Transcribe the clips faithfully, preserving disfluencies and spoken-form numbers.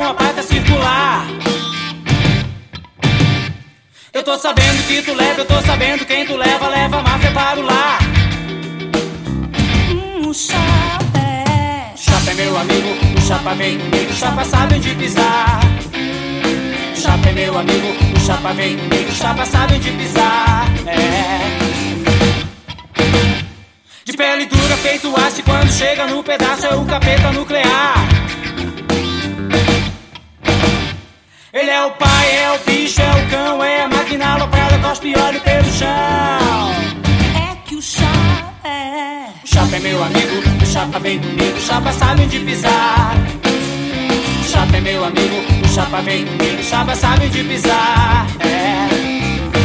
uma pata circular. Eu tô sabendo que tu leva, eu tô sabendo quem tu leva, leva a máfia para o lar. Hum, o chapa. O chapa é meu amigo, o chapa vem comigo, o chapa sabe onde pisar. O chapa é meu amigo, o chapa vem comigo, o chapa sabe onde pisar. É. De pele dura, feito aço, e quando chega no pedaço é o capeta nuclear. Ele é o pai, é o bicho, é o cão, é a máquina aloprada, cospe óleo pelo chão. É que o chapa é. O chapa é meu amigo, o chapa vem comigo, o chapa sabe onde pisar. O chapa é meu amigo, o chapa vem comigo, o chapa sabe onde pisar. É.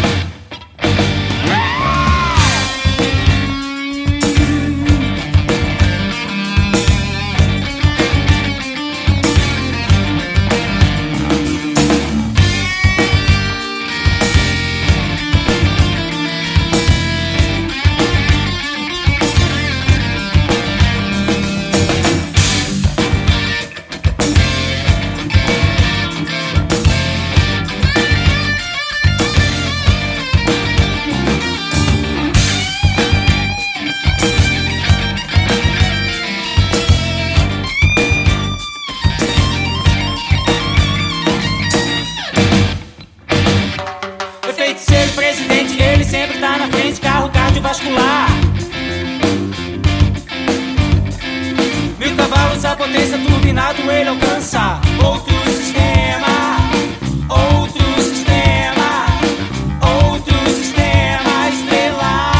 Feiticeiro, presidente, ele sempre tá na frente, carro cardiovascular. Mil cavalos, a potência turbinado, ele alcança outro sistema, outro sistema, outro sistema estelar.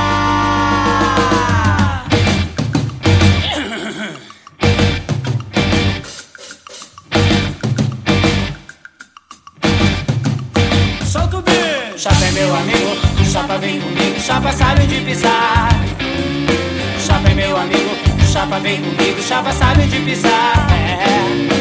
Solta o bicho! O chapa é meu amigo, o chapa vem comigo, o chapa sabe onde pisar. O chapa é meu amigo, o chapa vem comigo, o chapa sabe onde pisar. É.